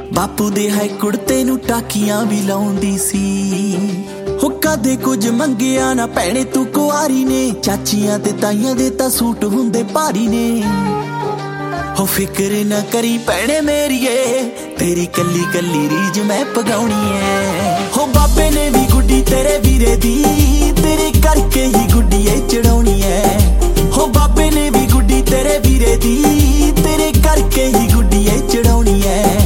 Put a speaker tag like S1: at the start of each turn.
S1: ਬਾਪੂ ਦੇ ਹੈ ਕੁੜਤੇ ਨੂੰ ਟਾਕੀਆਂ ਵੀ ਲਾਉਂਦੀ ਸੀ। ਹੋ ਕਦੇ ਕੁਝ ਮੰਗਿਆ ਨਾ ਭੈਣੇ ਤੂੰ ਕੁਆਰੀ ਨੇ, ਚਾਚੀਆਂ ਤੇ ਤਾਈਆਂ ਦੇ ਤਾਂ ਸੂਟ ਹੁੰਦੇ ਭਾਰੀ ਨੇ। ਹੋ ਫਿਕਰ ਨਾ ਕਰੀ ਭੈਣੇ ਮੇਰੀਏ, ਤੇਰੀ ਕੱਲੀ ਕੱਲੀ ਰੀਝ ਮੈਂ ਪਗਾਉਣੀ ਐ। ਹੋ ਬਾਬੇ ਨੇ ਵੀ ਗੁੱਡੀ ਤੇਰੇ ਵੀਰੇ ਦੀ, ਤੇਰੇ ਕਰਕੇ ਹੀ ਗੁੱਡੀ